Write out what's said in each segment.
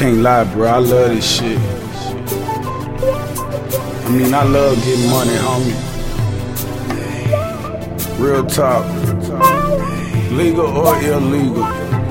can't lie, bro. I love this shit. I mean, I love getting money, homie. Real talk. Legal or illegal.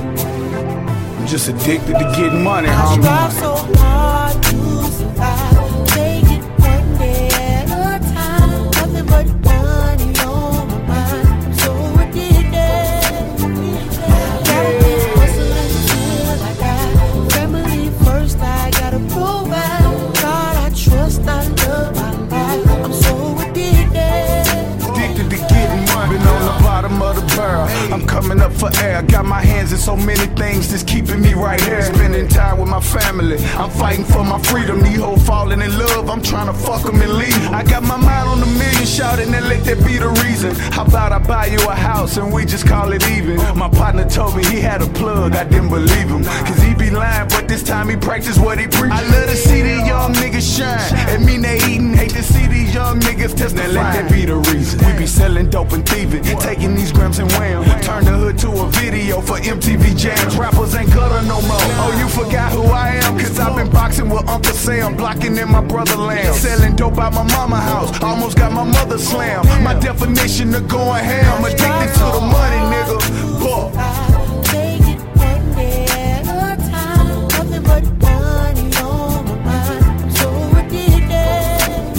I'm just addicted to getting money, homie. I strive so hard to survive. Take it one day at a time. Nothing but money on my mind. I'm so addicted. Gotta keep hustling till I die. Family first, I gotta provide. God, I trust, I love my life. I'm so addicted. Addicted to getting money. Been on the bottom of the barrel. I'm coming up for air. Got my hands in so many things that's keeping me right here. Spending time with my family. I'm fighting for my freedom. These hoes falling in love. I'm trying to fuck them and leave. I got my mind on $1 million, shouting and let that be the reason. How about I buy you a house and we just call it even? My partner told me he had a plug. I didn't believe him. Cause he be lying, but this time he practiced what he preached. I love to see these young niggas shine. It mean they eating. Hate to see these young niggas testify. Now let that be the reason. We be selling dope and thieving. Taking these grams and wham. Turn the hood to a video for MTV jams. Rappers ain't gutter no more. Oh, you forgot who I am? Cause I've been boxing with Uncle Sam, blocking in my brother land. Selling dope out my mama house. Almost got my mother slammed. My definition of going ham. Addicted to the money, nigga. Buh. Take it one day at a time. Nothing but money on my mind. I'm so addicted.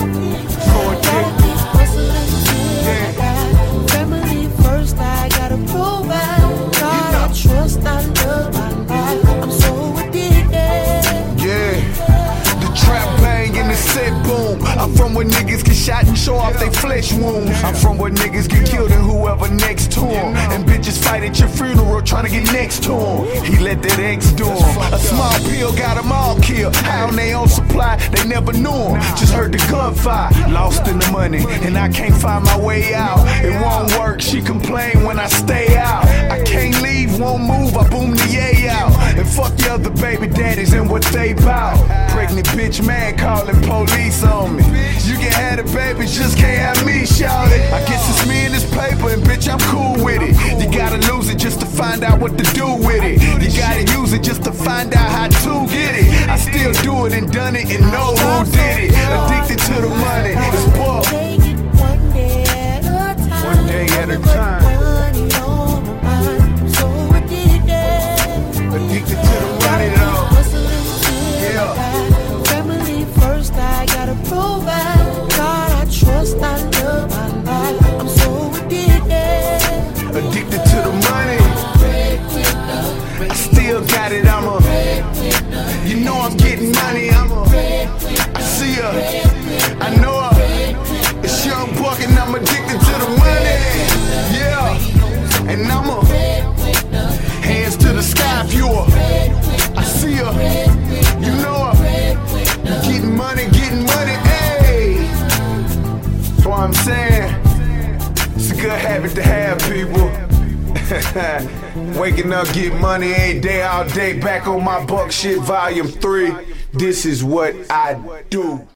Gotta keep hustling till I die. Family first, I gotta provide. God, I trust, I love my life. I'm so addicted. Yeah, the trap bang and the set boom. I'm from where niggas get shot and show off they flesh wounds. I'm from where niggas get killed and whoever next to him. And bitches fight at your funeral trying to get next to him. He let that ex do him. A small pill got them all killed. How on they own supply, they never knew him. Just heard the gunfire, lost in the money, and I can't find my way out. It won't work, she complain when I stay out. I can't leave, won't move, I boom the yay out. And fuck the other baby daddies and what they bout. Pregnant bitch man calling police on me. You can have the baby, just can't have me, shout it. I guess it's me and this paper, and bitch, I'm cool with it. You gotta lose it just to find out what to do with it. You gotta use it just to find out how to get it. I still do it and done it and know who did it. Addicted to the money, it's bull. Take it one day at a time. One day at a time. Money on my mind. I'm so addicted. Addicted to the money though. Hustling till I die. Family first, I gotta provide. God, I trust, I love my life. I'm so addicted. Addicted to the money. I still got it, you know I'm getting money, I see her, I know her. It's Young Buck and I'm addicted to the money. Yeah, and hands to the sky if you I see her, you know her. Getting money, hey. That's what I'm saying. It's a good habit to have, people. Waking up, get money, every day, all day. Back on my Buck shit, volume 3. This is what I do.